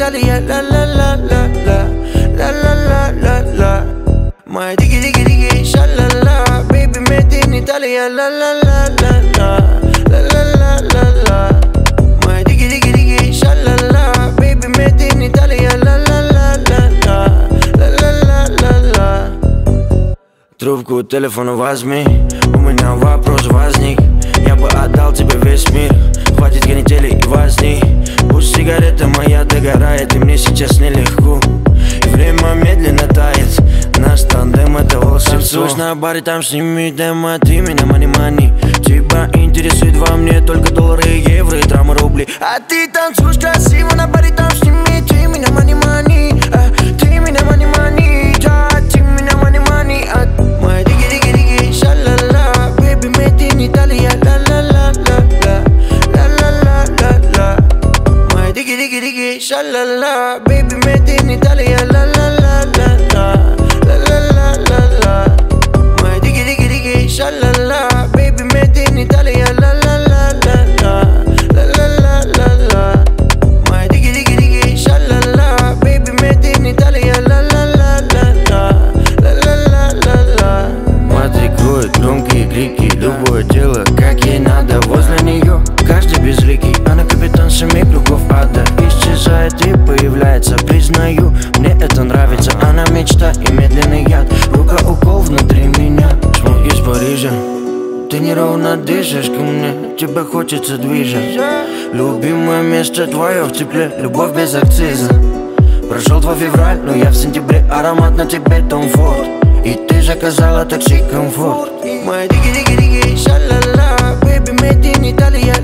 Италия, ла-ла-ла-ла-ла, ла-ла-ла-ла-ла. Моя дigi-digi-digi, ша-ла-ла, baby, made in Italia, ла-ла-ла-ла-ла, ла-ла-ла-ла-ла. Моя digi-digi-digi, ша-ла-ла, baby, made in Italia, ла-ла-ла-ла-ла, ла-ла-ла-ла-ла. Трубку телефона возьми, у меня вопрос возник. Я бы отдал тебе весь мир, хватит канители и возни. Пусть сигарета моя догорает, и мне сейчас нелегко. И время медленно тает, наш тандем это волшебство. Танцуешь на баре, там сними демо, ты меня мани-мани. Тебя интересует во мне только доллары, евро и трамы, рубли. А ты танцуешь красиво на баре, там сними, ты меня мани-мани. Ты меня мани-мани, да, ты меня мани-мани. Моя дigi-digi-digi, ша-ла-ла, baby, made in Italia, ла-ла-ла-ла-ла, ла-ла-ла-ла-ла. Моя digi-digi-digi, ша-ла-ла, baby, made in Italia, ла-ла-ла-ла-ла, ла-ла-ла-ла-ла. Моя digi-digi-digi, ша-ла-ла, baby, made in Italia, ла-ла-ла-ла-ла, ла-ла-ла-ла-ла. Моя digi-digi-digi, ша-ла-ла, baby, made in Italia, ла-ла-ла-ла-ла, ла-ла-ла-ла-ла. Матрикует громкие крики, любое дело, как ей надо. Возле нее каждый безликий, она капитан семи кругов ада. Исчезает и появляется, признаю, мне это нравится. Она мечта и медленный яд, рука укол внутри меня. Шмук из Парижа, ты неровно дышишь ко мне, тебе хочется движать. Любимое место твое в тепле, любовь без акциза. Прошел 2 февраль, но я в сентябре, аромат на тебе Том Форд. И ты заказала такси комфорт. Моя digi-digi-digi, ша-ла-ла, baby, made in Italia,